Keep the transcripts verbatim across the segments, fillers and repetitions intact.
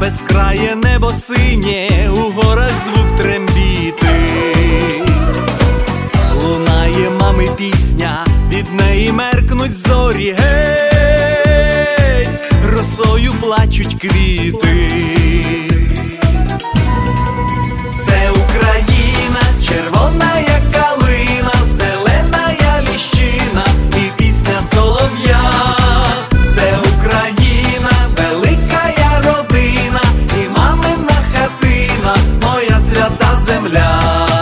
безкрає небо синє, у горах звук трембіти. Лунає мами пісня, від неї меркнуть зорі, гей, росою плачуть квіти. Це Україна, червона як калина, зелена я ліщина і пісня солов'я. Це Україна, велика я родина і мамина хатина, моя свята земля.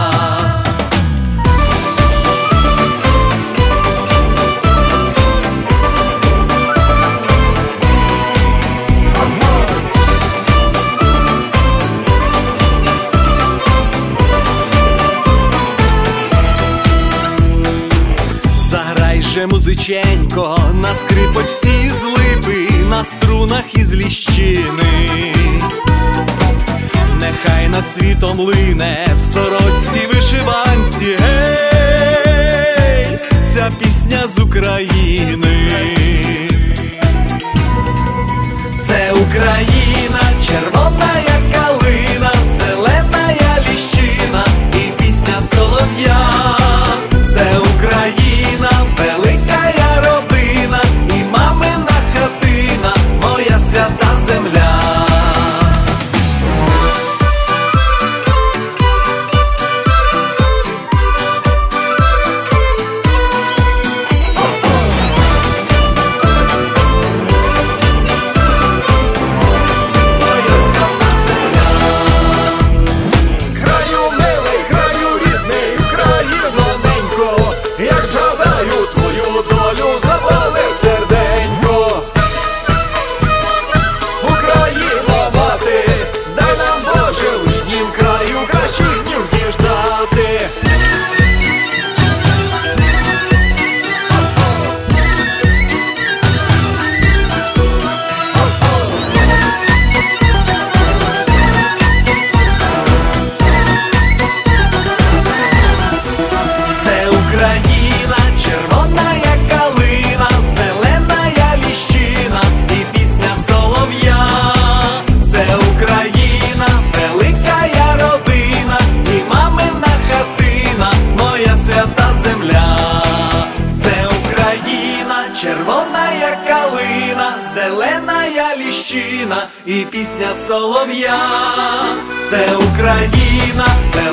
Же музиченько, на скрипочці з липи, на струнах із ліщини. Нехай над світом лине в сорочці вишиванці, гей, ця пісня з України. Це Україна, червона як калина, зелена я ліщина і пісня солов'я. Це Україна, велика я родина і мамина хатина, моя свята земля. Червона як калина, зелена я ліщина і пісня солов'я. Це Україна.